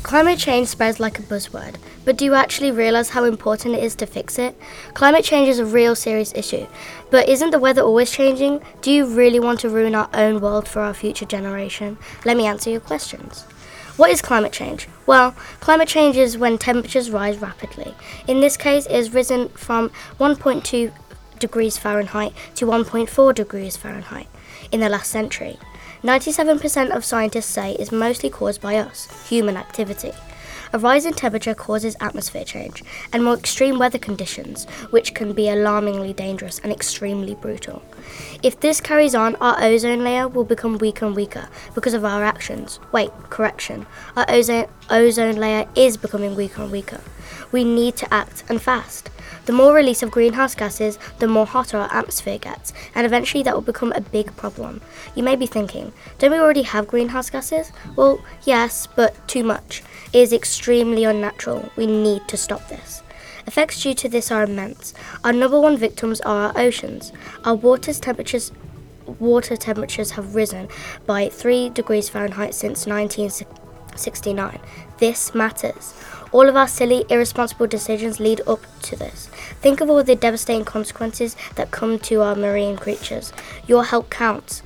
Climate change spreads like a buzzword, but do you actually realise how important it is to fix it? Climate change is a real serious issue, but isn't the weather always changing? Do you really want to ruin our own world for our future generation? Let me answer your questions. What is climate change? Well, climate change is when temperatures rise rapidly. In this case, it has risen from 1.2 degrees Fahrenheit to 1.4 degrees Fahrenheit in the last century. 97% of scientists say is mostly caused by us, human activity. A rise in temperature causes atmosphere change and more extreme weather conditions, which can be alarmingly dangerous and extremely brutal. If this carries on, our ozone layer will become weaker and weaker because of our actions. Correction. Our ozone layer is becoming weaker and weaker. We need to act, and fast. The more release of greenhouse gases, the more hotter our atmosphere gets, and eventually that will become a big problem. You may be thinking, don't we already have greenhouse gases? Well, yes, but too much. It is extremely unnatural. We need to stop this. Effects due to this are immense. Our number one victims are our oceans. Our water temperatures have risen by 3 degrees Fahrenheit since 1969. This matters. All of our silly, irresponsible decisions lead up to this. Think of all the devastating consequences that come to our marine creatures. Your help counts.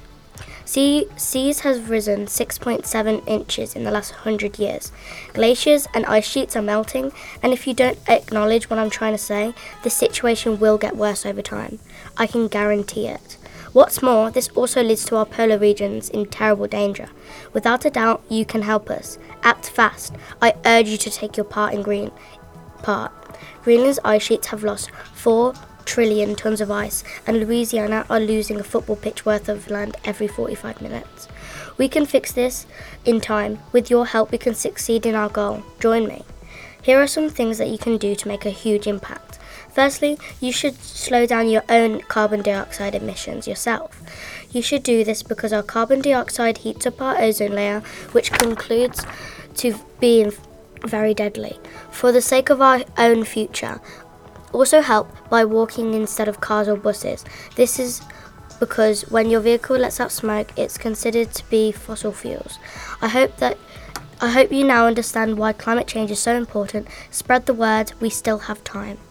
Seas have risen 6.7 inches in the last 100 years. Glaciers and ice sheets are melting, and if you don't acknowledge what I'm trying to say, the situation will get worse over time. I can guarantee it. What's more, this also leads to our polar regions in terrible danger. Without a doubt, you can help us. Act fast. I urge you to take your part in Greenland's ice sheets have lost 4 trillion tons of ice, and Louisiana are losing a football pitch worth of land every 45 minutes. We can fix this in time. With your help, we can succeed in our goal. Join me. Here are some things that you can do to make a huge impact. Firstly, you should slow down your own carbon dioxide emissions yourself. You should do this because our carbon dioxide heats up our ozone layer, which concludes to being very deadly. For the sake of our own future, also help by walking instead of cars or buses. This is because when your vehicle lets out smoke, it's considered to be fossil fuels. I hope you now understand why climate change is so important. Spread the word, we still have time.